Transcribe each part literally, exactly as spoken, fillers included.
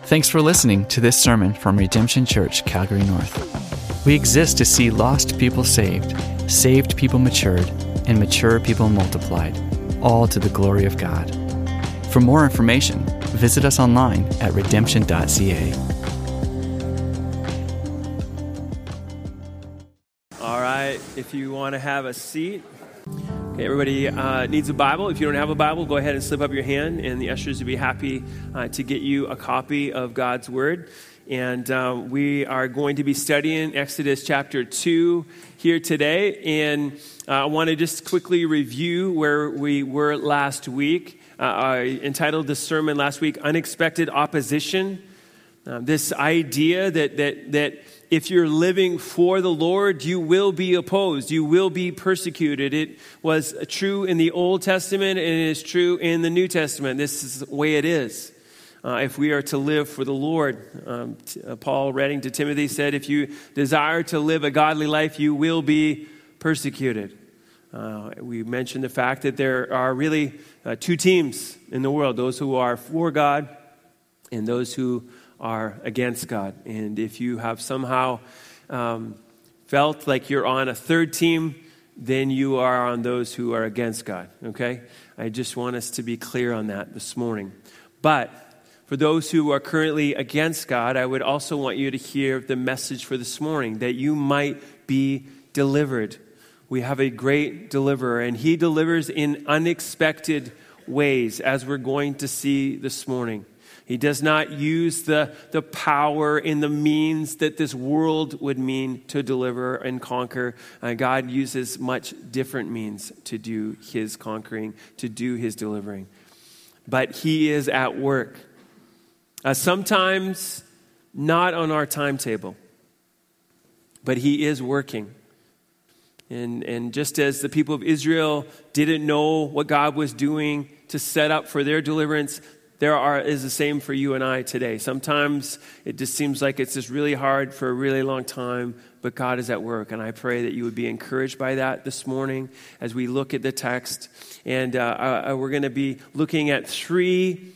Thanks for listening to this sermon from Redemption Church, Calgary North. We exist to see lost people saved, saved people matured, and mature people multiplied, all to the glory of God. For more information, visit us online at redemption dot c a. All right, if you want to have a seat. Okay, everybody uh, needs a Bible. If you don't have a Bible, go ahead and slip up your hand, and the ushers would be happy uh, to get you a copy of God's Word. And uh, we are going to be studying Exodus chapter two here today. And uh, I want to just quickly review where we were last week. Uh, I entitled the sermon last week, Unexpected Opposition. Uh, this idea that that that if you're living for the Lord, you will be opposed. You will be persecuted. It was true in the Old Testament, and it is true in the New Testament. This is the way it is. Uh, if we are to live for the Lord, um, t- uh, Paul, writing to Timothy, said, if you desire to live a godly life, you will be persecuted. Uh, we mentioned the fact that there are really uh, two teams in the world, those who are for God and those who are against God. And if you have somehow um, felt like you're on a third team, then you are on those who are against God, okay? I just want us to be clear on that this morning. But for those who are currently against God, I would also want you to hear the message for this morning, that you might be delivered. We have a great deliverer, and he delivers in unexpected ways, as we're going to see this morning. He does not use the, the power and the means that this world would mean to deliver and conquer. Uh, God uses much different means to do his conquering, to do his delivering. But he is at work. Uh, sometimes not on our timetable, but he is working. And, and just as the people of Israel didn't know what God was doing to set up for their deliverance, there are is the same for you and I today. Sometimes it just seems like it's just really hard for a really long time, but God is at work. And I pray that you would be encouraged by that this morning as we look at the text. And uh, uh, we're going to be looking at three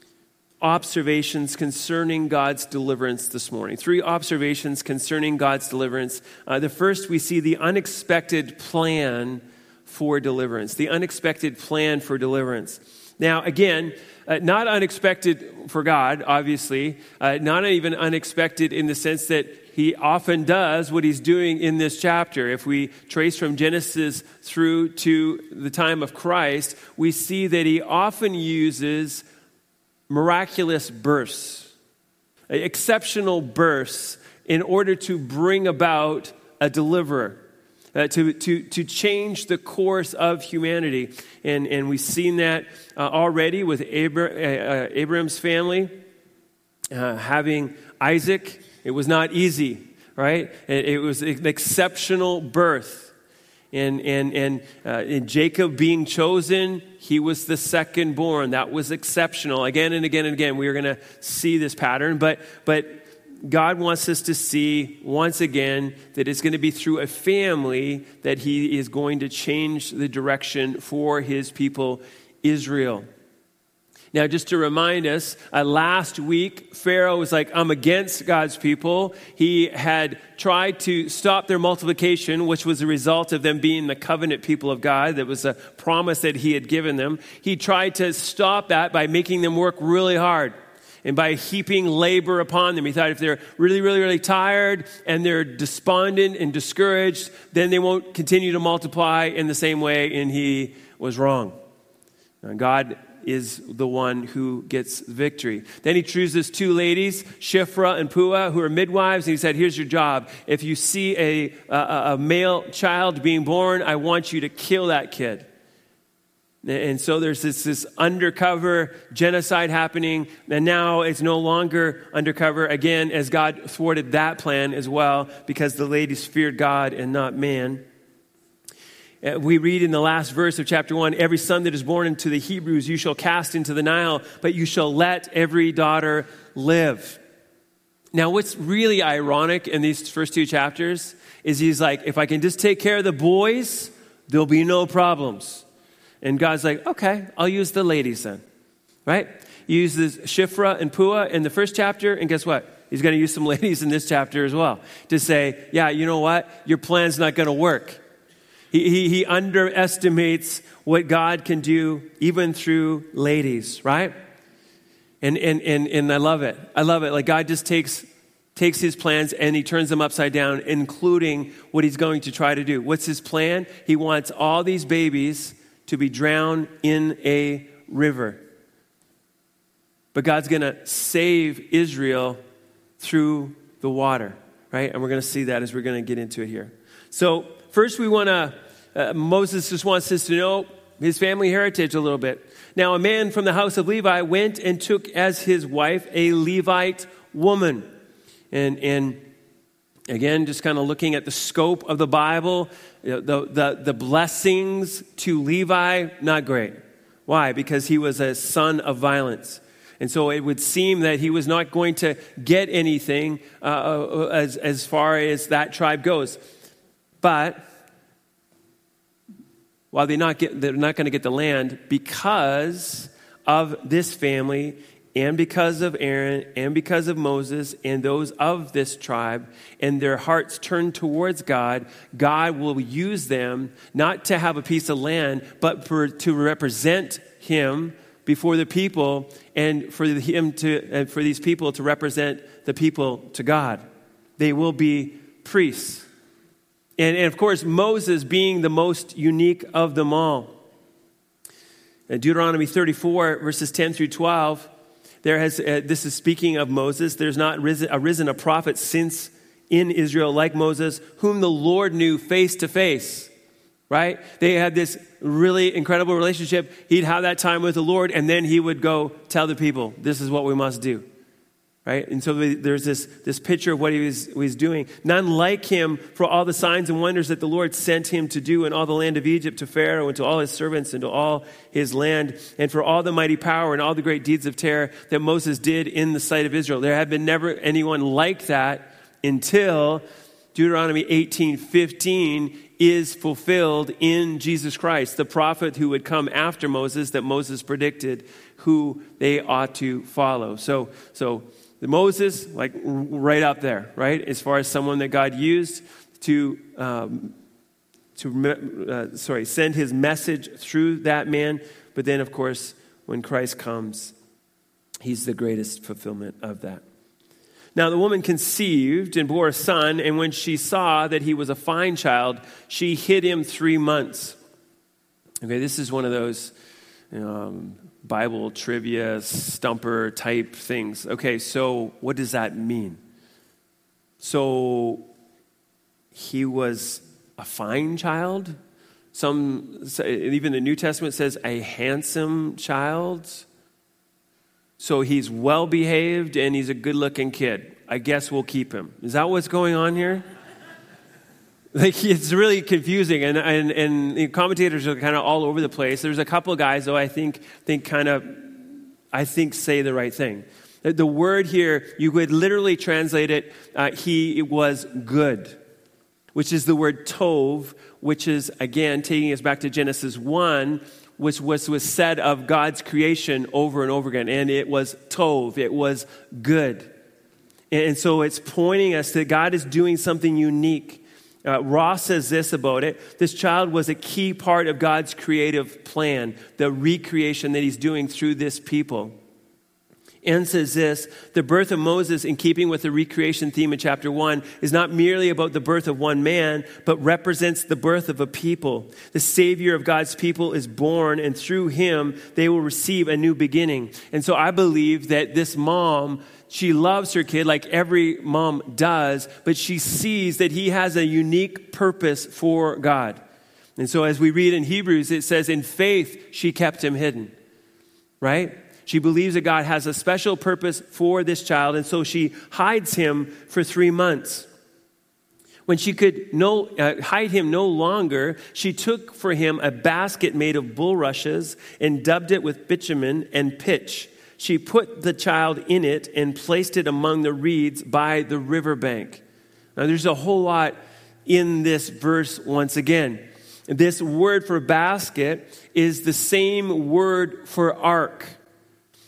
observations concerning God's deliverance this morning. Three observations concerning God's deliverance. Uh, the first, we see the unexpected plan for deliverance. The unexpected plan for deliverance. Now, again, uh, not unexpected for God, obviously. Uh, not even unexpected in the sense that he often does what he's doing in this chapter. If we trace from Genesis through to the time of Christ, we see that he often uses miraculous bursts, exceptional bursts, in order to bring about a deliverer. Uh, to, to, to change the course of humanity. And, and we've seen that uh, already with Abra- uh, Abraham's family uh, having Isaac. It was not easy, right? It, it was an exceptional birth. And, and, and, uh, and Jacob being chosen, he was the second born. That was exceptional. Again and again and again, we are going to see this pattern. But but God wants us to see once again that it's going to be through a family that he is going to change the direction for his people, Israel. Now, just to remind us, uh, last week, Pharaoh was like, I'm against God's people. He had tried to stop their multiplication, which was a result of them being the covenant people of God. That was a promise that he had given them. He tried to stop that by making them work really hard and by heaping labor upon them. He thought if they're really, really, really tired and they're despondent and discouraged, then they won't continue to multiply in the same way, and he was wrong. Now, God is the one who gets victory. Then he chooses two ladies, Shiphrah and Puah, who are midwives, and he said, here's your job. If you see a, a, a male child being born, I want you to kill that kid. And so there's this, this undercover genocide happening, and now it's no longer undercover, again, as God thwarted that plan as well, because the ladies feared God and not man. We read in the last verse of chapter one, every son that is born into the Hebrews you shall cast into the Nile, but you shall let every daughter live. Now, what's really ironic in these first two chapters is he's like, if I can just take care of the boys, there'll be no problems. And God's like, okay, I'll use the ladies then, right? He uses Shiphrah and Puah in the first chapter, and guess what? He's going to use some ladies in this chapter as well to say, yeah, you know what? Your plan's not going to work. He, he, he underestimates what God can do even through ladies, right? And, and, and, and I love it. I love it. Like God just takes, takes his plans and he turns them upside down, including what he's going to try to do. What's his plan? He wants all these babies to be drowned in a river. But God's going to save Israel through the water, right? And we're going to see that as we're going to get into it here. So first we want to, uh, Moses just wants us to know his family heritage a little bit. Now a man from the house of Levi went and took as his wife a Levite woman. And, and again, just kind of looking at the scope of the Bible, you know, the, the, the blessings to Levi, not great. Why? Because he was a son of violence. And so it would seem that he was not going to get anything uh, as, as far as that tribe goes. But while they're not, get, they're not going to get the land, because of this family and because of Aaron and because of Moses and those of this tribe and their hearts turned towards God, God will use them not to have a piece of land, but for, to represent him before the people, and for him to, and for these people to represent the people to God. They will be priests. And, and of course, Moses being the most unique of them all. In Deuteronomy thirty-four, verses ten through twelve, there has, uh, this is speaking of Moses. There's not risen, arisen a prophet since in Israel like Moses, whom the Lord knew face to face. Right? They had this really incredible relationship. He'd have that time with the Lord, and then he would go tell the people, this is what we must do. Right? And so there's this, this picture of what he was, what he was doing. None like him for all the signs and wonders that the Lord sent him to do in all the land of Egypt, to Pharaoh and to all his servants and to all his land, and for all the mighty power and all the great deeds of terror that Moses did in the sight of Israel. There had been never anyone like that until Deuteronomy eighteen fifteen is fulfilled in Jesus Christ, the prophet who would come after Moses that Moses predicted who they ought to follow. So, so Moses, like right up there, right? As far as someone that God used to, um, to uh, sorry, send his message through that man. But then, of course, when Christ comes, he's the greatest fulfillment of that. Now the woman conceived and bore a son, and when she saw that he was a fine child, she hid him three months. Okay, this is one of those um, Bible trivia stumper type things. Okay, so what does that mean? So he was a fine child? Some, even the New Testament says a handsome child. So he's well-behaved and he's a good-looking kid. I guess we'll keep him. Is that what's going on here? Like, it's really confusing, and and, and the commentators are kind of all over the place. There's a couple of guys, though, I think think kind of, I think say the right thing. The, the word here, you could literally translate it, uh, he was good, which is the word tov, which is, again, taking us back to Genesis one, which was, was said of God's creation over and over again. And it was tov. It was good. And so it's pointing us that God is doing something unique. Uh, Ross says this about it. This child was a key part of God's creative plan, the recreation that he's doing through this people. And says this, the birth of Moses, in keeping with the recreation theme in chapter one, is not merely about the birth of one man, but represents the birth of a people. The Savior of God's people is born, and through him, they will receive a new beginning. And so I believe that this mom, she loves her kid like every mom does, but she sees that he has a unique purpose for God. And so as we read in Hebrews, it says, in faith, she kept him hidden, right? She believes that God has a special purpose for this child, and so she hides him for three months. When she could no, uh, hide him no longer, she took for him a basket made of bulrushes and dubbed it with bitumen and pitch. She put the child in it and placed it among the reeds by the riverbank. Now, there's a whole lot in this verse once again. This word for basket is the same word for ark.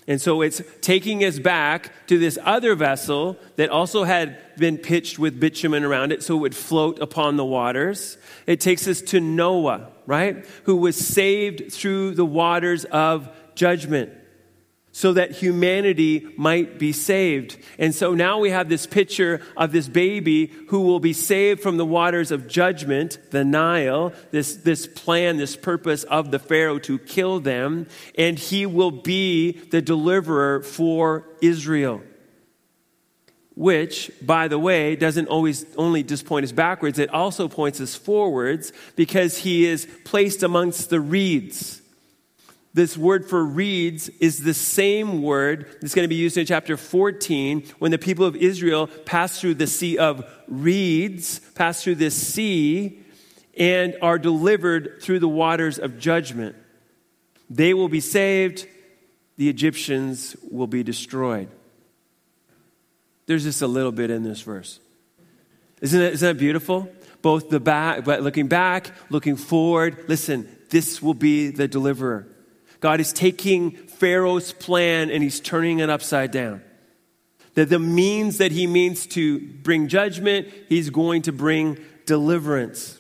And so it's taking us back to this other vessel that also had been pitched with bitumen around it so it would float upon the waters. It takes us to Noah, right? Who was saved through the waters of judgment so that humanity might be saved. And so now we have this picture of this baby who will be saved from the waters of judgment, the Nile, this, this plan, this purpose of the Pharaoh to kill them, and he will be the deliverer for Israel. Which, by the way, doesn't always only just point us backwards, it also points us forwards because he is placed amongst the reeds. This word for reeds is the same word that's going to be used in chapter fourteen when the people of Israel pass through the sea of reeds, pass through this sea, and are delivered through the waters of judgment. They will be saved. The Egyptians will be destroyed. There's just a little bit in this verse. Isn't that, isn't that beautiful? Both the back, but looking back, looking forward. Listen, this will be the deliverer. God is taking Pharaoh's plan and he's turning it upside down. That the means that he means to bring judgment, he's going to bring deliverance.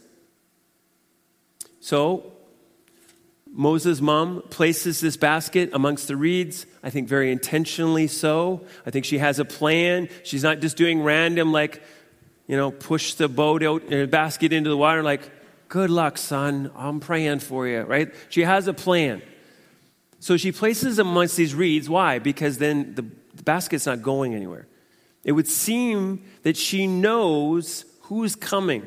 So, Moses' mom places this basket amongst the reeds, I think very intentionally so. I think she has a plan. She's not just doing random, like, you know, push the boat out and a basket into the water, like, good luck, son, I'm praying for you, right? She has a plan. So she places them amongst these reeds. Why? Because then the, the basket's not going anywhere. It would seem that she knows who's coming.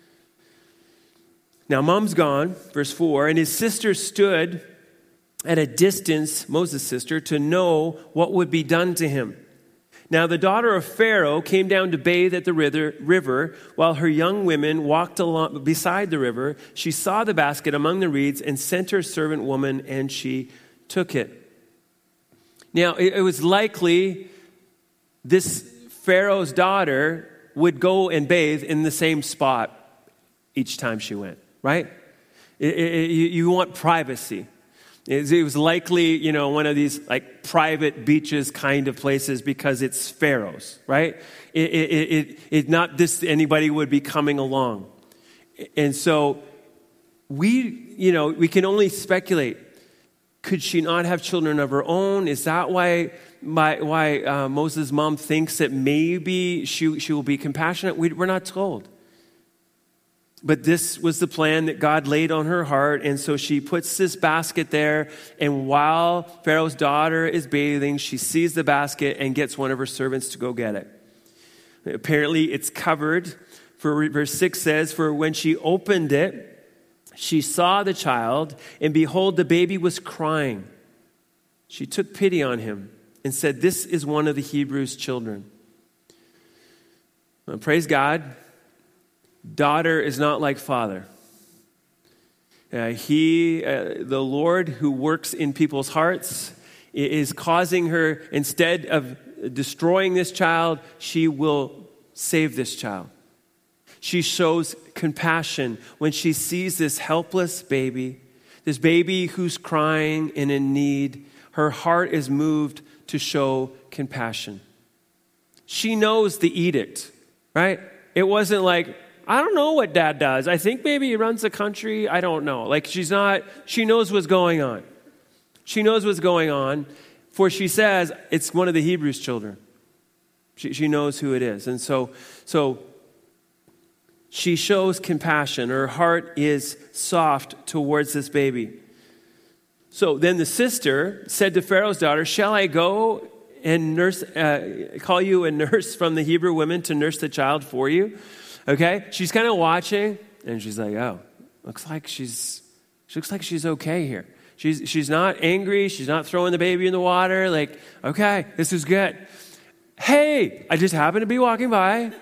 Now, mom's gone, verse four, and his sister stood at a distance, Moses' sister, to know what would be done to him. Now, the daughter of Pharaoh came down to bathe at the river while her young women walked along beside the river. She saw the basket among the reeds and sent her servant woman, and she took it. Now, it was likely this Pharaoh's daughter would go and bathe in the same spot each time she went, right? It, it, you want privacy. It, it was likely, you know, one of these like private beaches kind of places because it's Pharaoh's, right? It, it, it, it not just anybody would be coming along. And so we, you know, we can only speculate. Could she not have children of her own? Is that why my, why uh, Moses' mom thinks that maybe she, she will be compassionate? We, we're not told. But this was the plan that God laid on her heart. And so she puts this basket there. And while Pharaoh's daughter is bathing, she sees the basket and gets one of her servants to go get it. Apparently it's covered. For verse six says, for when she opened it, she saw the child, and behold, the baby was crying. She took pity on him and said, this is one of the Hebrews' children. Well, praise God. Daughter is not like father. Uh, he, uh, the Lord who works in people's hearts, is causing her, instead of destroying this child, she will save this child. She shows compassion when she sees this helpless baby, this baby who's crying and in need. Her heart is moved to show compassion. She knows the edict, right? It wasn't like, I don't know what dad does. I think maybe he runs the country. I don't know. Like she's not, she knows what's going on. She knows what's going on. For she says, it's one of the Hebrews' children. She, she knows who it is. And so, so, she shows compassion. Her heart is soft towards this baby. So then the sister said to Pharaoh's daughter, shall I go and nurse, uh, call you a nurse from the Hebrew women to nurse the child for you? Okay. She's kind of watching and she's like, oh, looks like she's, she looks like she's okay here. She's, she's not angry. She's not throwing the baby in the water. Like, okay, this is good. Hey, I just happened to be walking by.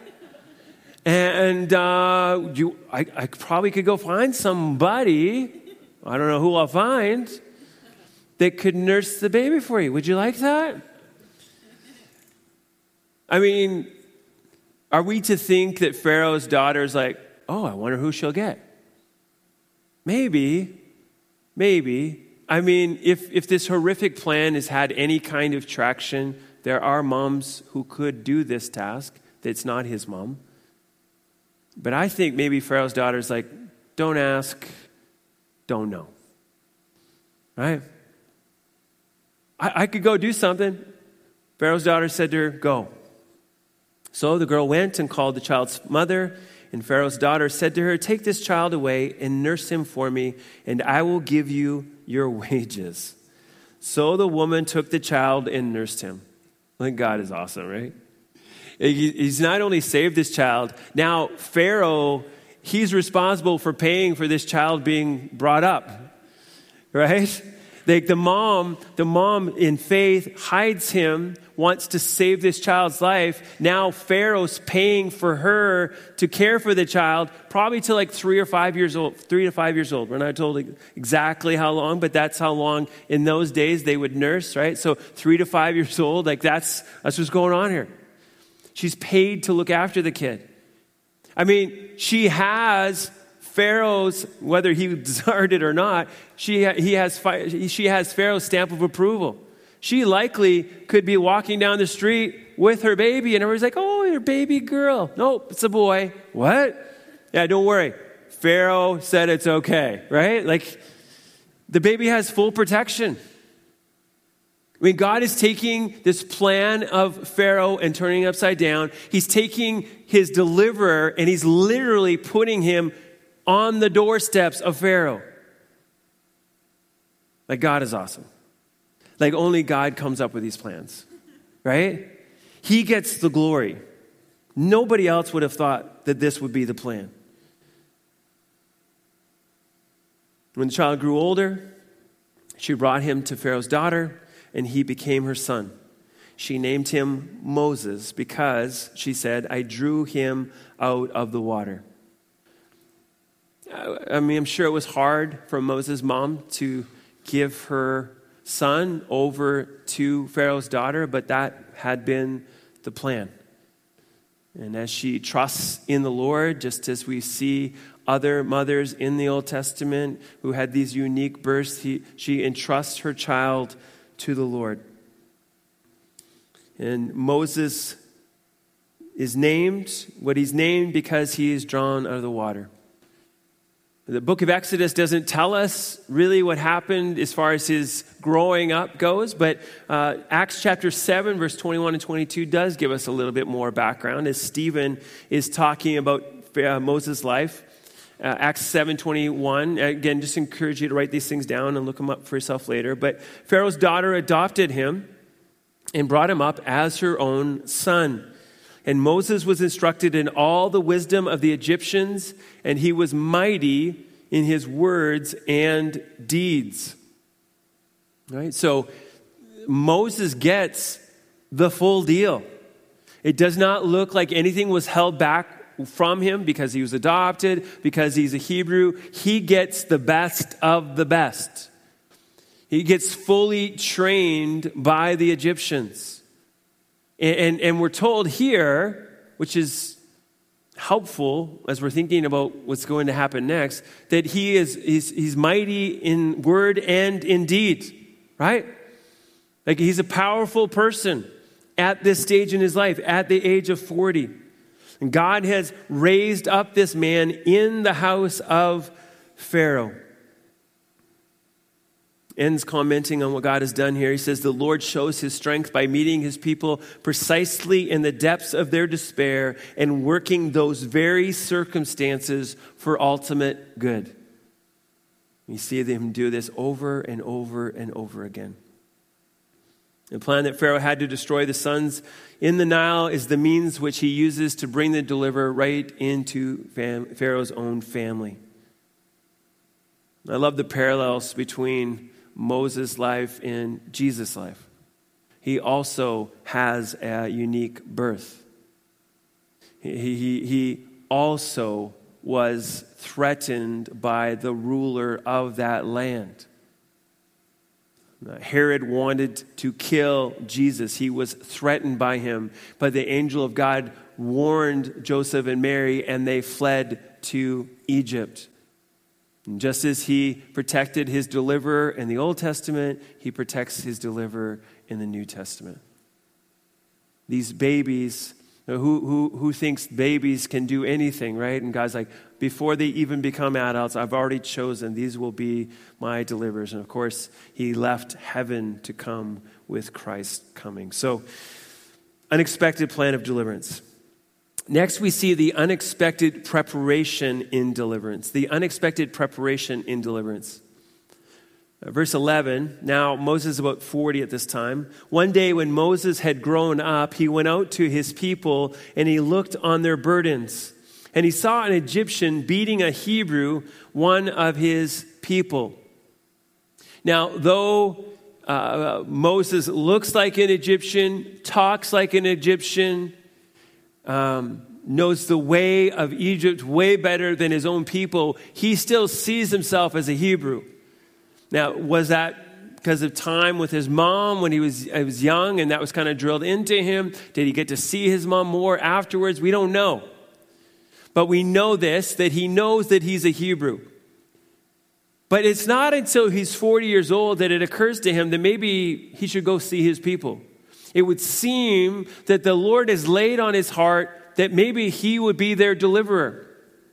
And uh, you, I, I probably could go find somebody, I don't know who I'll find, that could nurse the baby for you. Would you like that? I mean, are we to think that Pharaoh's daughter is like, oh, I wonder who she'll get? Maybe, maybe. I mean, if, if this horrific plan has had any kind of traction, there are moms who could do this task. That's not his mom. But I think maybe Pharaoh's daughter's like, don't ask, don't know. Right? I, I could go do something. Pharaoh's daughter said to her, go. So the girl went and called the child's mother, and Pharaoh's daughter said to her, take this child away and nurse him for me, and I will give you your wages. So the woman took the child and nursed him. I think God is awesome, right? He's not only saved this child, now Pharaoh, he's responsible for paying for this child being brought up, right? Like the mom, the mom in faith hides him, wants to save this child's life. Now Pharaoh's paying for her to care for the child, probably till like three or five years old, three to five years old. We're not told exactly how long, but that's how long in those days they would nurse, right? So three to five years old, like that's, that's what's going on here. She's paid to look after the kid. I mean, she has Pharaoh's, whether he desired it or not, she, he has, she has Pharaoh's stamp of approval. She likely could be walking down the street with her baby, and everybody's like, oh, your baby girl. Nope, it's a boy. What? Yeah, don't worry. Pharaoh said it's okay, right? Like, the baby has full protection. I mean, God is taking this plan of Pharaoh and turning it upside down. He's taking his deliverer and he's literally putting him on the doorsteps of Pharaoh. Like, God is awesome. Like, only God comes up with these plans, right? He gets the glory. Nobody else would have thought that this would be the plan. When the child grew older, she brought him to Pharaoh's daughter, and he became her son. She named him Moses because, she said, I drew him out of the water. I mean, I'm sure it was hard for Moses' mom to give her son over to Pharaoh's daughter, but that had been the plan. And as she trusts in the Lord, just as we see other mothers in the Old Testament who had these unique births, he, she entrusts her child to the Lord. And Moses is named what he's named because he is drawn out of the water. The book of Exodus doesn't tell us really what happened as far as his growing up goes, but uh, Acts chapter seven, verse twenty-one and twenty-two does give us a little bit more background as Stephen is talking about uh, Moses' life. Uh, Acts seven twenty-one, again, just encourage you to write these things down and look them up for yourself later. But Pharaoh's daughter adopted him and brought him up as her own son. And Moses was instructed in all the wisdom of the Egyptians, and he was mighty in his words and deeds. Right? So Moses gets the full deal. It does not look like anything was held back from him because he was adopted, because he's a Hebrew. He gets the best of the best. He gets fully trained by the Egyptians. And, and, and we're told here, which is helpful as we're thinking about what's going to happen next, that he is he's, he's mighty in word and in deed, right? Like he's a powerful person at this stage in his life, at the age of forty. And God has raised up this man in the house of Pharaoh. Ends commenting on what God has done here. He says, the Lord shows his strength by meeting his people precisely in the depths of their despair and working those very circumstances for ultimate good. You see him do this over and over and over again. The plan that Pharaoh had to destroy the sons in the Nile is the means which he uses to bring the deliverer right into fam- Pharaoh's own family. I love the parallels between Moses' life and Jesus' life. He also has a unique birth. He, he, he also was threatened by the ruler of that land. Herod wanted to kill Jesus. He was threatened by him. But the angel of God warned Joseph and Mary, and they fled to Egypt. And just as he protected his deliverer in the Old Testament, he protects his deliverer in the New Testament. These babies, who, who, who thinks babies can do anything, right? And God's like, before they even become adults, I've already chosen. These will be my deliverers. And of course, he left heaven to come with Christ coming. So, unexpected plan of deliverance. Next, we see the unexpected preparation in deliverance. The unexpected preparation in deliverance. Verse eleven, now Moses is about forty at this time. One day when Moses had grown up, he went out to his people and he looked on their burdens. And he saw an Egyptian beating a Hebrew, one of his people. Now, though uh, Moses looks like an Egyptian, talks like an Egyptian, um, knows the way of Egypt way better than his own people, he still sees himself as a Hebrew. Now, was that because of time with his mom when he was, he was young and that was kind of drilled into him? Did he get to see his mom more afterwards? We don't know. But we know this, that he knows that he's a Hebrew. But it's not until he's forty years old that it occurs to him that maybe he should go see his people. It would seem that the Lord has laid on his heart that maybe he would be their deliverer.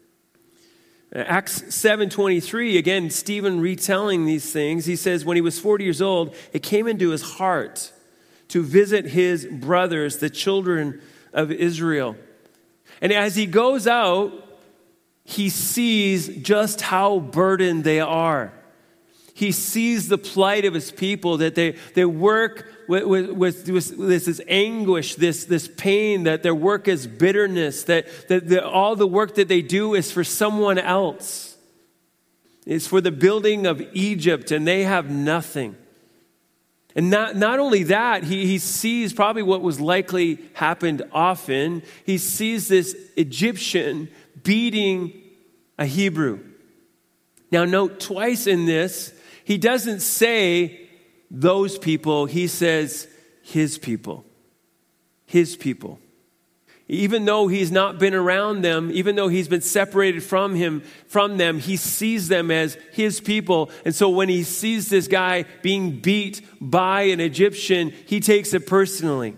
Acts seven twenty-three, again, Stephen retelling these things. He says, when he was forty years old, it came into his heart to visit his brothers, the children of Israel. And as he goes out, he sees just how burdened they are. He sees the plight of his people, that they, they work with, with, with, with this, this anguish, this, this pain, that their work is bitterness, that, that the, all the work that they do is for someone else. It's for the building of Egypt, and they have nothing. And not, not only that, he, he sees probably what was likely happened often. He sees this Egyptian beating a Hebrew. Now note, twice in this, he doesn't say those people, he says his people. His people. Even though he's not been around them, even though he's been separated from him, from them, he sees them as his people. And so when he sees this guy being beat by an Egyptian, he takes it personally.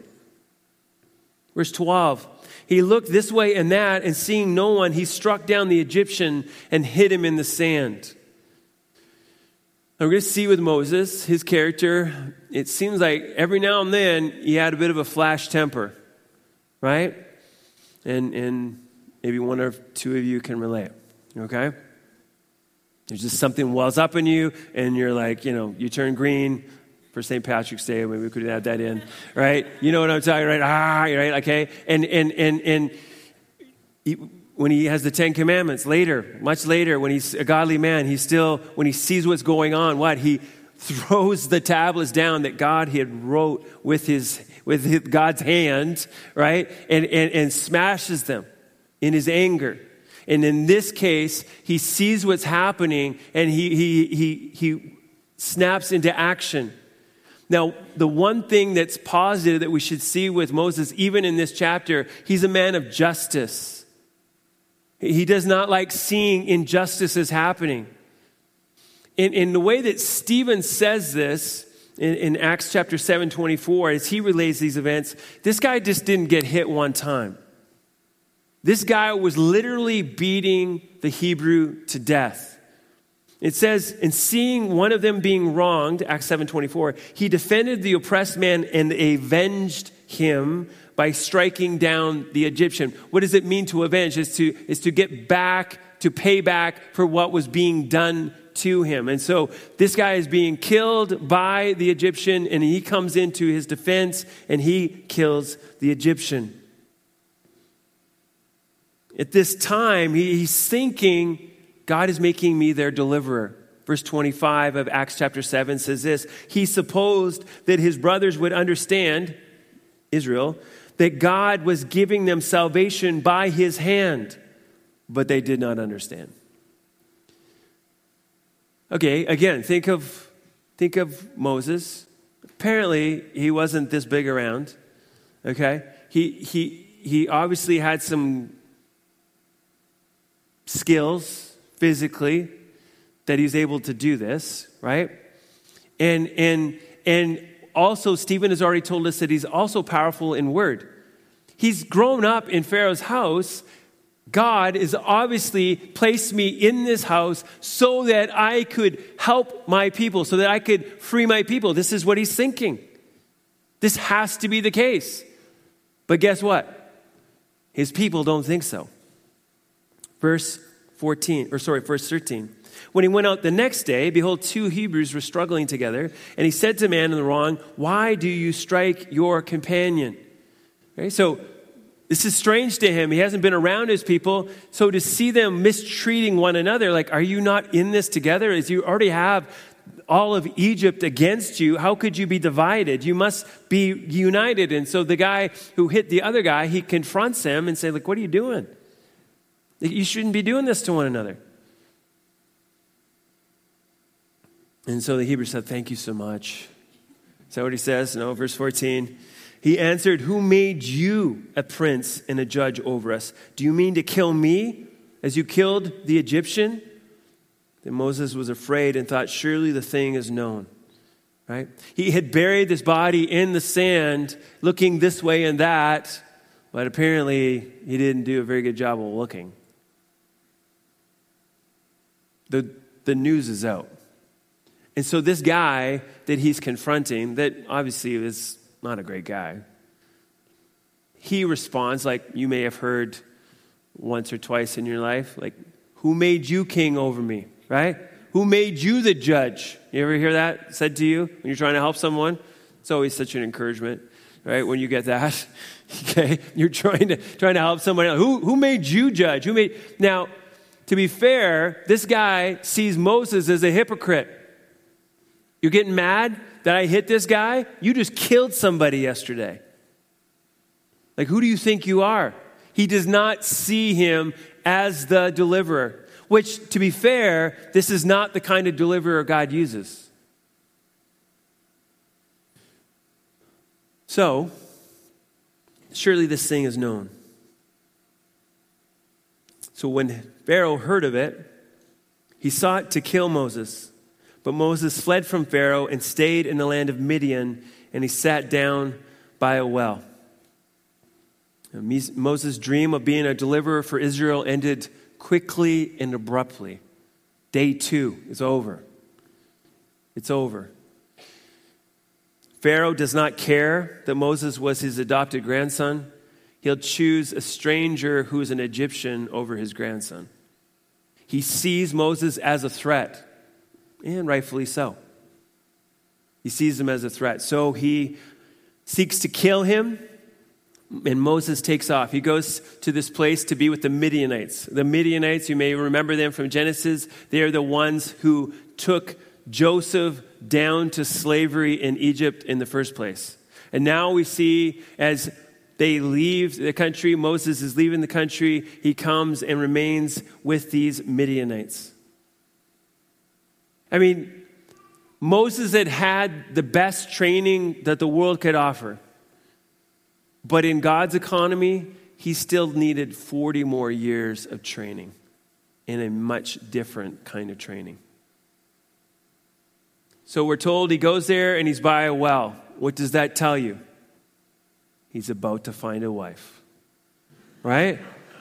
Verse twelve, he looked this way and that, and seeing no one, he struck down the Egyptian and hid him in the sand. Now we're going to see with Moses, his character, it seems like every now and then he had a bit of a flash temper, right? And and maybe one or two of you can relate, okay? There's just something wells up in you, and you're like, you know, you turn green for Saint Patrick's Day. Maybe we could add that in, right? You know what I'm talking, right? Ah, right, okay? And and and and he, when he has the Ten Commandments later, much later, when he's a godly man, he still, when he sees what's going on, what? He throws the tablets down that God had wrote with his with his, God's hand, right? And, and and smashes them in his anger. And in this case, he sees what's happening and he he he he snaps into action. Now, the one thing that's positive that we should see with Moses, even in this chapter, he's a man of justice. He does not like seeing injustices happening. In, in the way that Stephen says this in, in Acts chapter seven twenty-four, as he relays these events, this guy just didn't get hit one time. This guy was literally beating the Hebrew to death. It says, in seeing one of them being wronged, Acts seven twenty-four, he defended the oppressed man and avenged him by striking down the Egyptian. What does it mean to avenge? Is to, is to get back, to pay back for what was being done to him. And so this guy is being killed by the Egyptian, and he comes into his defense and he kills the Egyptian. At this time, he's thinking, God is making me their deliverer. Verse twenty-five of Acts chapter seven says this, he supposed that his brothers would understand, Israel, that God was giving them salvation by his hand, but they did not understand. Okay, again, think of think of Moses. Apparently, he wasn't this big around. Okay? He he he obviously had some skills physically, that he's able to do this, right? And and and also Stephen has already told us that he's also powerful in word. He's grown up in Pharaoh's house. God has obviously placed me in this house so that I could help my people, so that I could free my people. This is what he's thinking. This has to be the case. But guess what? His people don't think so. Verse fourteen, or sorry, verse thirteen. When he went out the next day, behold, two Hebrews were struggling together, and he said to the man in the wrong, "Why do you strike your companion?" Okay, so this is strange to him. He hasn't been around his people. So to see them mistreating one another, like, are you not in this together? As you already have all of Egypt against you, how could you be divided? You must be united. And so the guy who hit the other guy, he confronts him and say, like, what are you doing? You shouldn't be doing this to one another. And so the Hebrew said, thank you so much. Is that what he says? No, verse fourteen. He answered, who made you a prince and a judge over us? Do you mean to kill me as you killed the Egyptian? Then Moses was afraid and thought, surely the thing is known. Right? He had buried this body in the sand, looking this way and that, but apparently he didn't do a very good job of looking. The, the news is out. And so this guy that he's confronting, that obviously is not a great guy, he responds like you may have heard once or twice in your life, like, who made you king over me, right? Who made you the judge? You ever hear that said to you when you're trying to help someone? It's always such an encouragement, right? When you get that, okay, you're trying to trying to help someone else. Who who made you judge? Who made? Now, to be fair, this guy sees Moses as a hypocrite. You're getting mad that I hit this guy? You just killed somebody yesterday. Like, who do you think you are? He does not see him as the deliverer, which, to be fair, this is not the kind of deliverer God uses. So, surely this thing is known. So when Pharaoh heard of it, he sought to kill Moses. But Moses fled from Pharaoh and stayed in the land of Midian, and he sat down by a well. Moses' dream of being a deliverer for Israel ended quickly and abruptly. Day two is over. It's over. Pharaoh does not care that Moses was his adopted grandson. He'll choose a stranger who is an Egyptian over his grandson. He sees Moses as a threat. And rightfully so. He sees him as a threat. So he seeks to kill him, and Moses takes off. He goes to this place to be with the Midianites. The Midianites, you may remember them from Genesis. They are the ones who took Joseph down to slavery in Egypt in the first place. And now we see as they leave the country, Moses is leaving the country, he comes and remains with these Midianites. I mean, Moses had had the best training that the world could offer. But in God's economy, he still needed forty more years of training in a much different kind of training. So we're told he goes there and he's by a well. What does that tell you? He's about to find a wife. Right?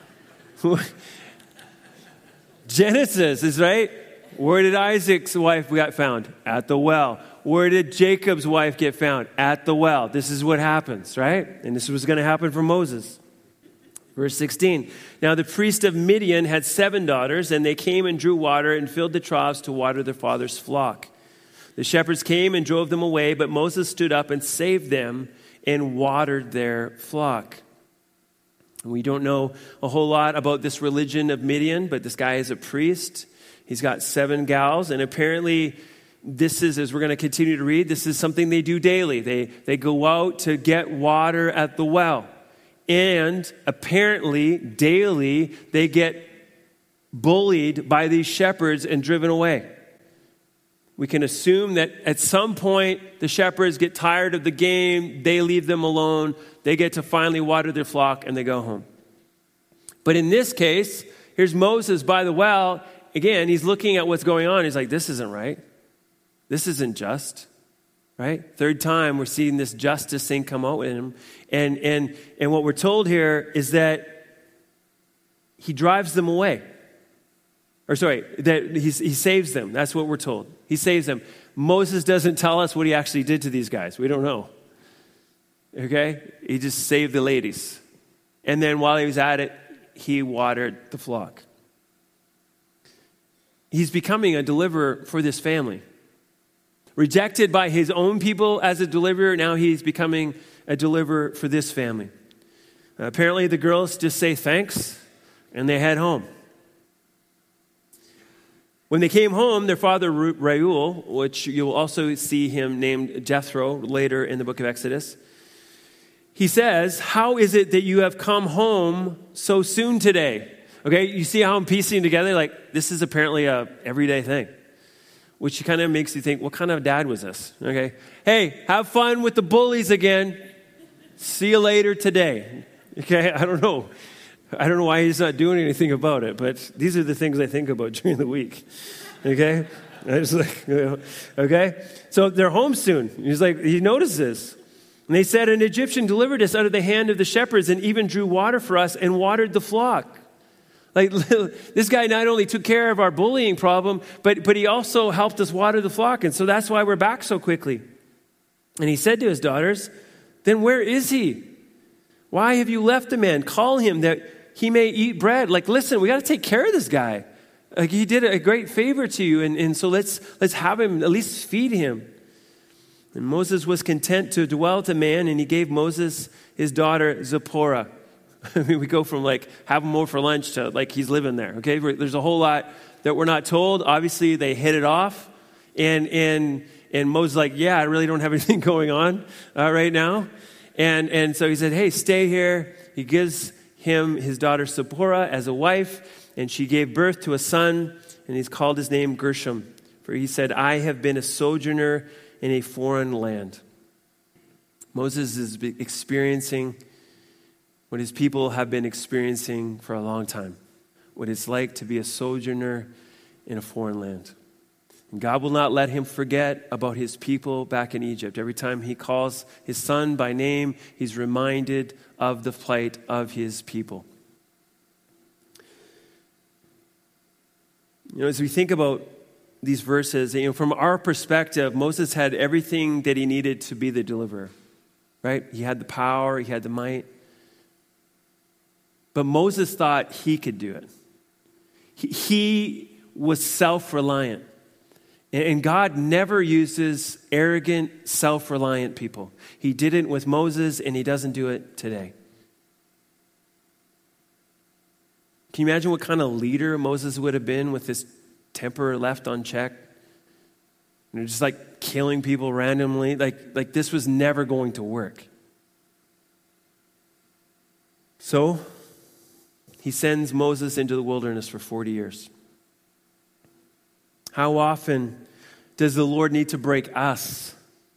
Genesis is right. Where did Isaac's wife get found? At the well. Where did Jacob's wife get found? At the well. This is what happens, right? And this was going to happen for Moses. Verse sixteen. Now the priest of Midian had seven daughters, and they came and drew water and filled the troughs to water their father's flock. The shepherds came and drove them away, but Moses stood up and saved them and watered their flock. We don't know a whole lot about this religion of Midian, but this guy is a priest. He's got seven gals, and apparently this is, as we're going to continue to read, this is something they do daily. They, they go out to get water at the well. And apparently, daily, they get bullied by these shepherds and driven away. We can assume that at some point, the shepherds get tired of the game, they leave them alone, they get to finally water their flock, and they go home. But in this case, here's Moses by the well, again, he's looking at what's going on. He's like, this isn't right. This isn't just, right? Third time, we're seeing this justice thing come out in him. And, and, and what we're told here is that he drives them away. Or sorry, that he, he saves them. That's what we're told. He saves them. Moses doesn't tell us what he actually did to these guys. We don't know. Okay? He just saved the ladies. And then while he was at it, he watered the flock. He's becoming a deliverer for this family. Rejected by his own people as a deliverer, now he's becoming a deliverer for this family. Uh, apparently the girls just say thanks and they head home. When they came home, their father Reuel, which you'll also see him named Jethro later in the book of Exodus, he says, how is it that you have come home so soon today? Okay, you see how I'm piecing together? Like, this is apparently a everyday thing, which kind of makes you think, what kind of dad was this? Okay, hey, have fun with the bullies again. See you later today. Okay, I don't know. I don't know why he's not doing anything about it, but these are the things I think about during the week. Okay? I just like, you know, okay? So they're home soon. He's like, he notices. And they said, an Egyptian delivered us out of the hand of the shepherds and even drew water for us and watered the flock. Like, this guy not only took care of our bullying problem, but, but he also helped us water the flock. And so that's why we're back so quickly. And he said to his daughters, then where is he? Why have you left the man? Call him that he may eat bread. Like, listen, we got to take care of this guy. Like, he did a great favor to you. And, and so let's, let's have him, at least feed him. And Moses was content to dwell with the man, and he gave Moses his daughter Zipporah. I mean, we go from like, have him over for lunch to like, he's living there. Okay. There's a whole lot that we're not told. Obviously they hit it off, and, and, and Moses like, yeah, I really don't have anything going on uh, right now. And, and so he said, hey, stay here. He gives him his daughter Zipporah as a wife, and she gave birth to a son, and he's called his name Gershom. For he said, I have been a sojourner in a foreign land. Moses is experiencing what his people have been experiencing for a long time, what it's like to be a sojourner in a foreign land. And God will not let him forget about his people back in Egypt. Every time he calls his son by name, he's reminded of the plight of his people. You know, as we think about these verses, you know, from our perspective, Moses had everything that he needed to be the deliverer, right? He had the power, he had the might. But Moses thought he could do it. He, he was self-reliant. And God never uses arrogant, self-reliant people. He didn't with Moses, and he doesn't do it today. Can you imagine what kind of leader Moses would have been with his temper left unchecked? You know, just like killing people randomly. Like, like this was never going to work. So he sends Moses into the wilderness for forty years. How often does the Lord need to break us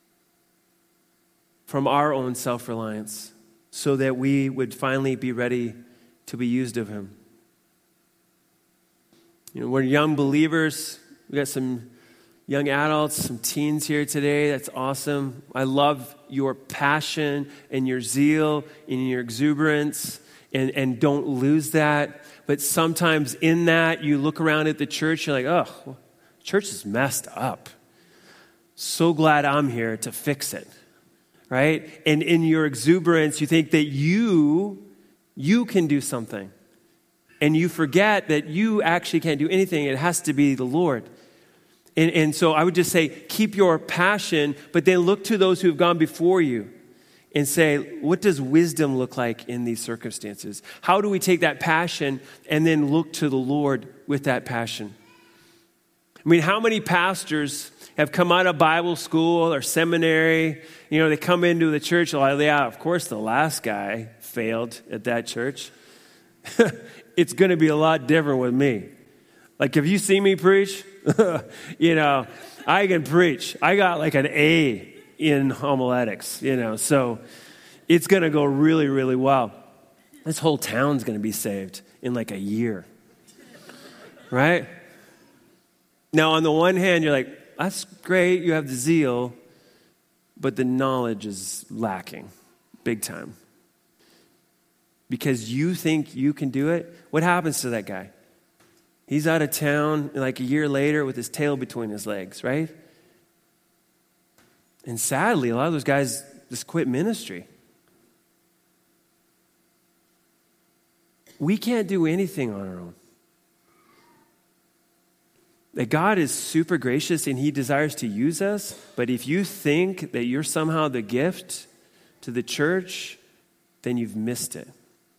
from our own self-reliance so that we would finally be ready to be used of him? You know, we're young believers. We got some young adults, some teens here today. That's awesome. I love your passion and your zeal and your exuberance, and, and don't lose that. But sometimes in that, you look around at the church, you're like, oh, church is messed up. So glad I'm here to fix it, right? And in your exuberance, you think that you, you can do something. And you forget that you actually can't do anything. It has to be the Lord. And, and so I would just say, keep your passion, but then look to those who have gone before you and say, what does wisdom look like in these circumstances? How do we take that passion and then look to the Lord with that passion? I mean, how many pastors have come out of Bible school or seminary? You know, they come into the church, like, yeah, of course the last guy failed at that church. It's going to be a lot different with me. Like, have you seen me preach? You know, I can preach. I got like an A in homiletics, you know, so it's going to go really, really well. This whole town's going to be saved in like a year, right? Now, on the one hand, you're like, that's great, you have the zeal, but the knowledge is lacking big time. Because you think you can do it. What happens to that guy? He's out of town like a year later with his tail between his legs, right? And sadly, a lot of those guys just quit ministry. We can't do anything on our own. That God is super gracious and he desires to use us, but if you think that you're somehow the gift to the church, then you've missed it.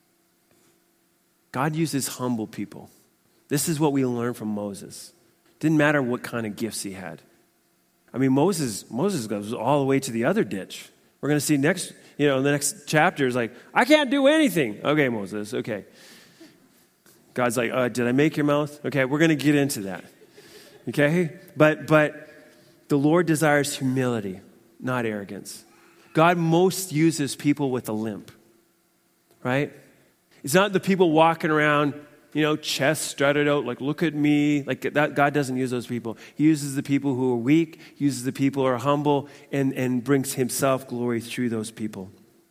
God uses humble people. This is what we learn from Moses. Didn't matter what kind of gifts he had. I mean, Moses, Moses goes all the way to the other ditch. We're going to see next, you know, the next chapter is like, I can't do anything. Okay, Moses, okay. God's like, uh, did I make your mouth? Okay, we're going to get into that. Okay? But but the Lord desires humility, not arrogance. God most uses people with a limp, right? It's not the people walking around, you know, chest strutted out, like, look at me. Like, that, God doesn't use those people. He uses the people who are weak, uses the people who are humble, and, and brings himself glory through those people.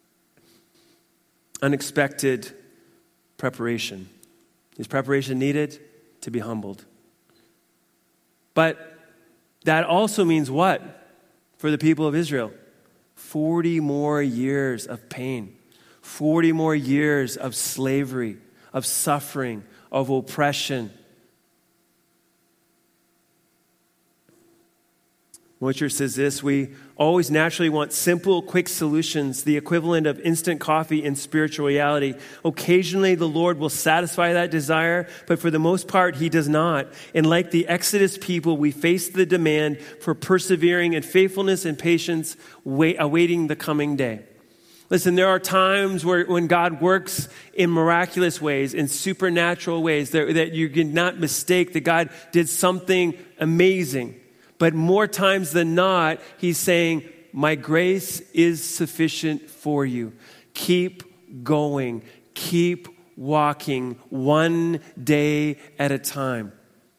Unexpected preparation. Is preparation needed? To be humbled. But that also means what for the people of Israel? forty more years of pain. forty more years of slavery, of suffering, of oppression. One church says this: we always naturally want simple, quick solutions, the equivalent of instant coffee in spiritual reality. Occasionally, the Lord will satisfy that desire, but for the most part, he does not. And like the Exodus people, we face the demand for persevering and faithfulness and patience, wait, awaiting the coming day. Listen, there are times where when God works in miraculous ways, in supernatural ways, that, that you cannot mistake that God did something amazing. But more times than not, he's saying, my grace is sufficient for you. Keep going. Keep walking one day at a time.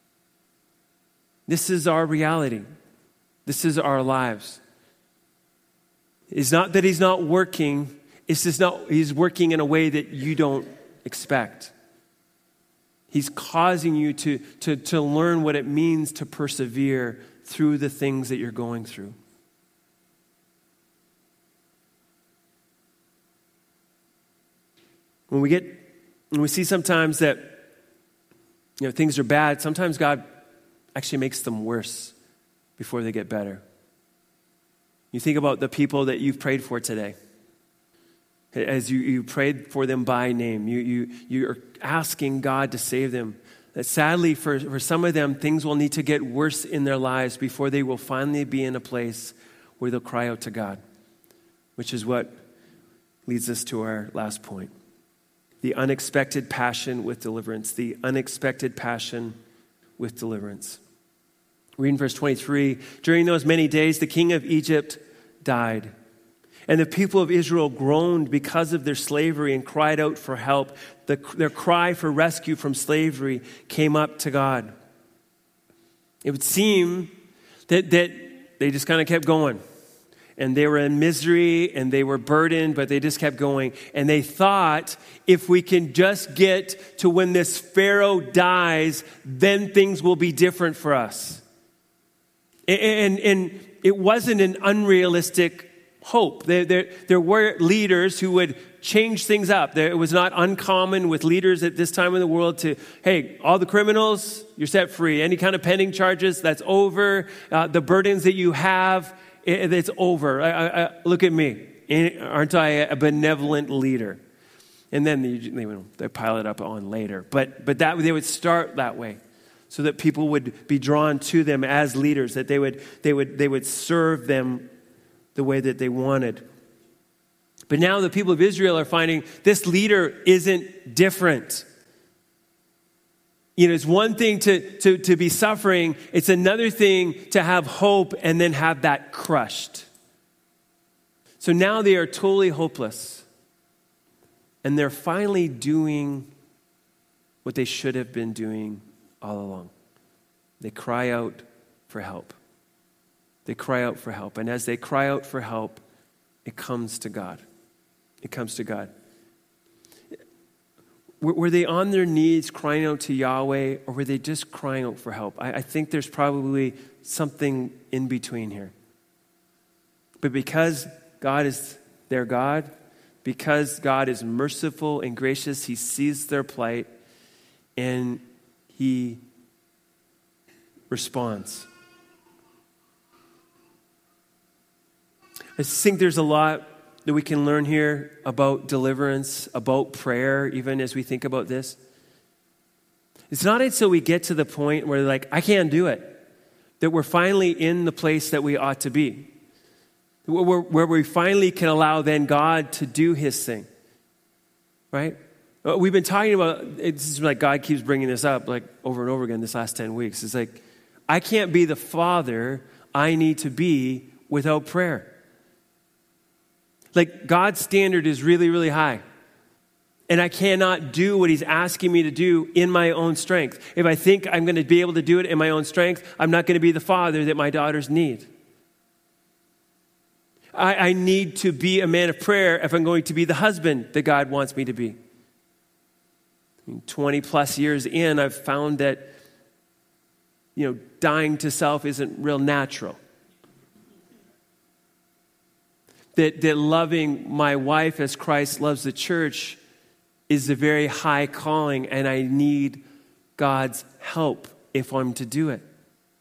This is our reality. This is our lives. It's not that he's not working. It's just not, he's working in a way that you don't expect. He's causing you to, to, to learn what it means to persevere through the things that you're going through. When we get, when we see sometimes that, you know, things are bad, sometimes God actually makes them worse before they get better. You think about the people that you've prayed for today. As you, you prayed for them by name, you, you, you're asking God to save them. That sadly, for, for some of them, things will need to get worse in their lives before they will finally be in a place where they'll cry out to God, which is what leads us to our last point. The unexpected passion with deliverance. The unexpected passion with deliverance. Reading verse twenty-three, during those many days, the king of Egypt died. And the people of Israel groaned because of their slavery and cried out for help. The, their cry for rescue from slavery came up to God. It would seem that, that they just kind of kept going. And they were in misery and they were burdened, but they just kept going. And they thought, if we can just get to when this Pharaoh dies, then things will be different for us. And, and, and it wasn't an unrealistic hope. There, there, there were leaders who would change things up. There, it was not uncommon with leaders at this time in the world to, hey, all the criminals, you're set free. Any kind of pending charges, that's over. Uh, the burdens that you have, it, it's over. I, I, I, look at me. Aren't I a benevolent leader? And then they, they, they pile it up on later. But, but that they would start that way, so that people would be drawn to them as leaders, that they would, they would, they would serve them the way that they wanted. But now the people of Israel are finding this leader isn't different. You know, it's one thing to, to, to be suffering. It's another thing to have hope and then have that crushed. So now they are totally hopeless. And they're finally doing what they should have been doing all along. They cry out for help. They cry out for help. And as they cry out for help, it comes to God. It comes to God. Were they on their knees crying out to Yahweh, or were they just crying out for help? I, I think there's probably something in between here. But because God is their God, because God is merciful and gracious, he sees their plight and he responds. I think there's a lot that we can learn here about deliverance, about prayer, even as we think about this. It's not until we get to the point where, like, I can't do it, that we're finally in the place that we ought to be. Where, where we finally can allow then God to do his thing. Right? We've been talking about, it's like God keeps bringing this up like over and over again this last ten weeks. It's like, I can't be the father I need to be without prayer. Like, God's standard is really, really high. And I cannot do what he's asking me to do in my own strength. If I think I'm going to be able to do it in my own strength, I'm not going to be the father that my daughters need. I, I need to be a man of prayer if I'm going to be the husband that God wants me to be. I mean, twenty plus years in, I've found that, you know, dying to self isn't real natural. That, that loving my wife as Christ loves the church is a very high calling, and I need God's help if I'm to do it.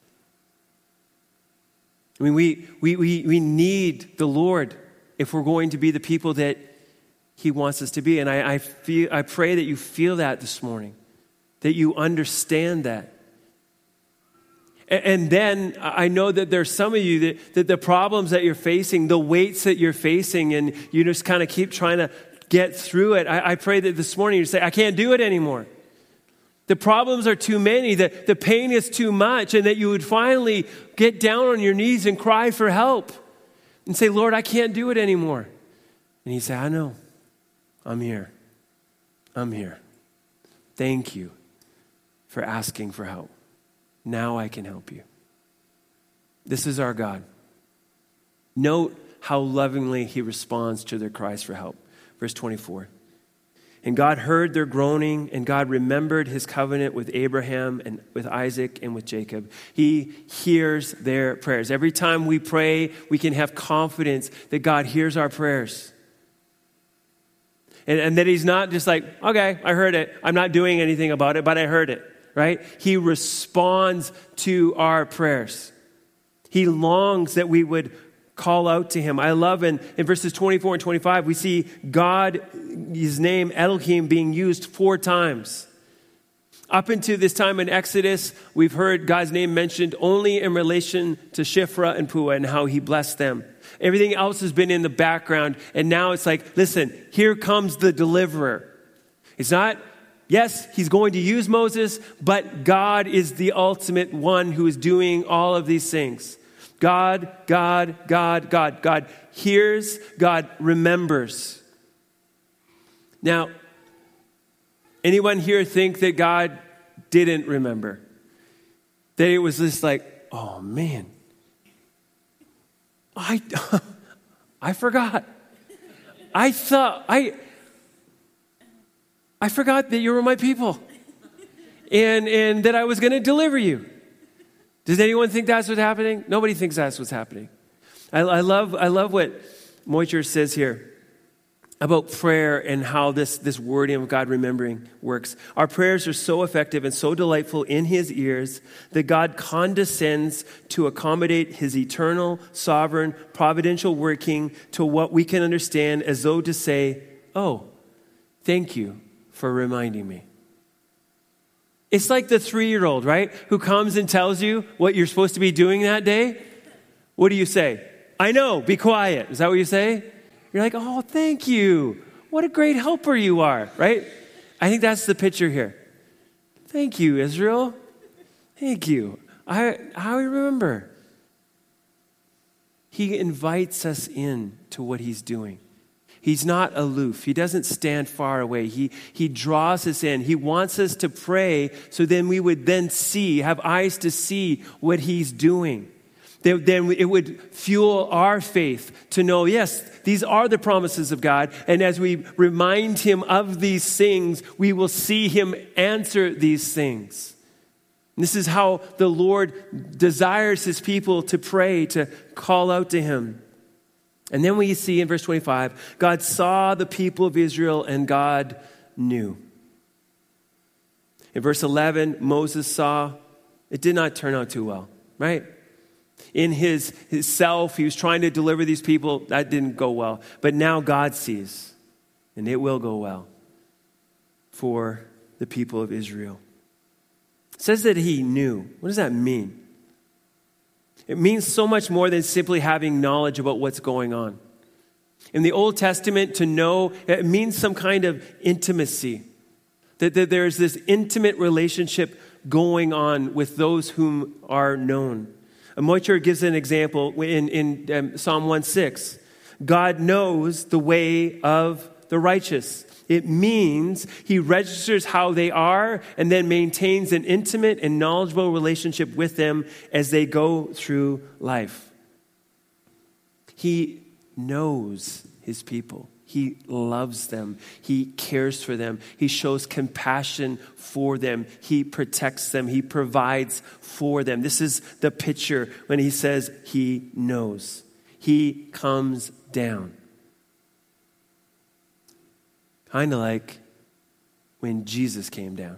I mean, we, we, we, we need the Lord if we're going to be the people that he wants us to be. And I, I, feel, I pray that you feel that this morning, that you understand that. And then I know that there's some of you that, that the problems that you're facing, the weights that you're facing, and you just kind of keep trying to get through it. I, I pray that this morning you say, I can't do it anymore. The problems are too many, the, the pain is too much, and that you would finally get down on your knees and cry for help and say, Lord, I can't do it anymore. And he say, I know. I'm here. I'm here. Thank you for asking for help. Now I can help you. This is our God. Note how lovingly he responds to their cries for help. Verse twenty-four. And God heard their groaning, and God remembered his covenant with Abraham and with Isaac and with Jacob. He hears their prayers. Every time we pray, we can have confidence that God hears our prayers. And, and that he's not just like, okay, I heard it. I'm not doing anything about it, but I heard it. Right? He responds to our prayers. He longs that we would call out to him. I love in, in verses twenty-four and twenty-five, we see God, his name Elohim, being used four times. Up until this time in Exodus, we've heard God's name mentioned only in relation to Shiphrah and Puah and how he blessed them. Everything else has been in the background, and now it's like, listen, here comes the deliverer. It's not, yes, he's going to use Moses, but God is the ultimate one who is doing all of these things. God, God, God, God. God hears, God remembers. Now, anyone here think that God didn't remember? That it was just like, oh man, I, I forgot. I thought, I... I forgot that you were my people and, and that I was going to deliver you. Does anyone think that's what's happening? Nobody thinks that's what's happening. I, I love I love what Moicher says here about prayer and how this, this wording of God remembering works. Our prayers are so effective and so delightful in his ears that God condescends to accommodate his eternal, sovereign, providential working to what we can understand as though to say, oh, thank you for reminding me. It's like the three-year-old, right? Who comes and tells you what you're supposed to be doing that day. What do you say? I know, be quiet. Is that what you say? You're like, oh, thank you. What a great helper you are, right? I think that's the picture here. Thank you, Israel. Thank you. I, I remember. He invites us in to what he's doing. He's not aloof. He doesn't stand far away. He, he draws us in. He wants us to pray so then we would then see, have eyes to see what he's doing. Then it would fuel our faith to know, yes, these are the promises of God. And as we remind him of these things, we will see him answer these things. And this is how the Lord desires his people to pray, to call out to him. And then we see in verse twenty-five, God saw the people of Israel and God knew. In verse eleven, Moses saw, it did not turn out too well, right? In his, his self, he was trying to deliver these people. That didn't go well. But now God sees, and it will go well for the people of Israel. It says that he knew. What does that mean? It means so much more than simply having knowledge about what's going on. In the Old Testament, to know, it means some kind of intimacy. That, that there's this intimate relationship going on with those whom are known. Moicher gives an example in, in um, Psalm one six. God knows the way of the righteous. It means he registers how they are and then maintains an intimate and knowledgeable relationship with them as they go through life. He knows his people. He loves them. He cares for them. He shows compassion for them. He protects them. He provides for them. This is the picture when he says he knows. He comes down. Kind of like when Jesus came down.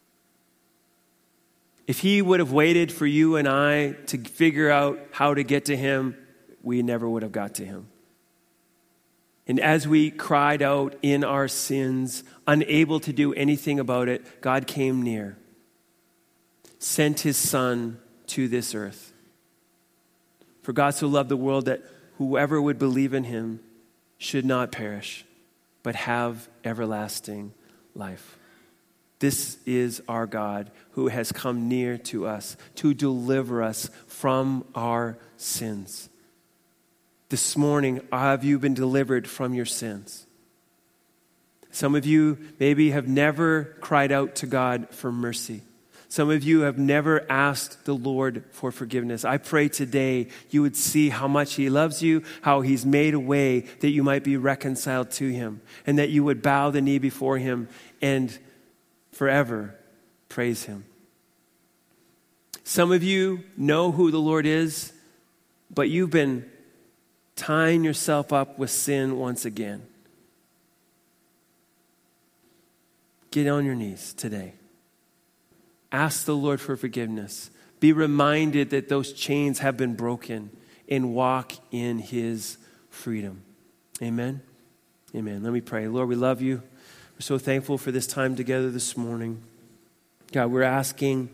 If he would have waited for you and I to figure out how to get to him, we never would have got to him. And as we cried out in our sins, unable to do anything about it, God came near, sent his Son to this earth. For God so loved the world that whoever would believe in him should not perish, but have everlasting life. This is our God who has come near to us to deliver us from our sins. This morning, have you been delivered from your sins? Some of you maybe have never cried out to God for mercy. Some of you have never asked the Lord for forgiveness. I pray today you would see how much he loves you, how he's made a way that you might be reconciled to him, and that you would bow the knee before him and forever praise him. Some of you know who the Lord is, but you've been tying yourself up with sin once again. Get on your knees today. Ask the Lord for forgiveness. Be reminded that those chains have been broken and walk in his freedom. Amen? Amen. Let me pray. Lord, we love you. We're so thankful for this time together this morning. God, we're asking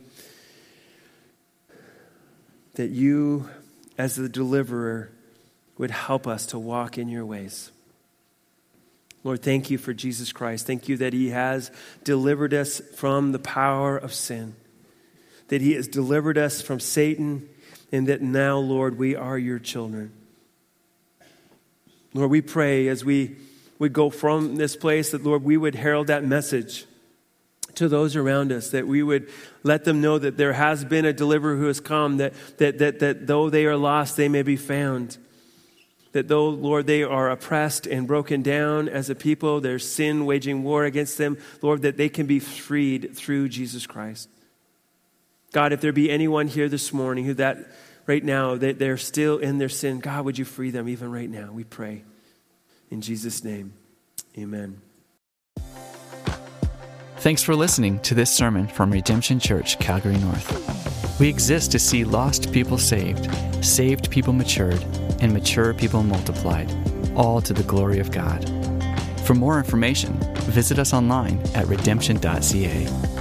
that you, as the deliverer, would help us to walk in your ways. Lord, thank you for Jesus Christ. Thank you that he has delivered us from the power of sin, that he has delivered us from Satan, and that now, Lord, we are your children. Lord, we pray as we would go from this place that, Lord, we would herald that message to those around us, that we would let them know that there has been a deliverer who has come, that that that, that though they are lost, they may be found. That though, Lord, they are oppressed and broken down as a people, there's sin waging war against them, Lord, that they can be freed through Jesus Christ. God, if there be anyone here this morning who that right now, that they're still in their sin, God, would you free them even right now? We pray. In Jesus' name, amen. Thanks for listening to this sermon from Redemption Church, Calgary North. We exist to see lost people saved, saved people matured, and mature people multiplied, all to the glory of God. For more information, visit us online at redemption dot c a.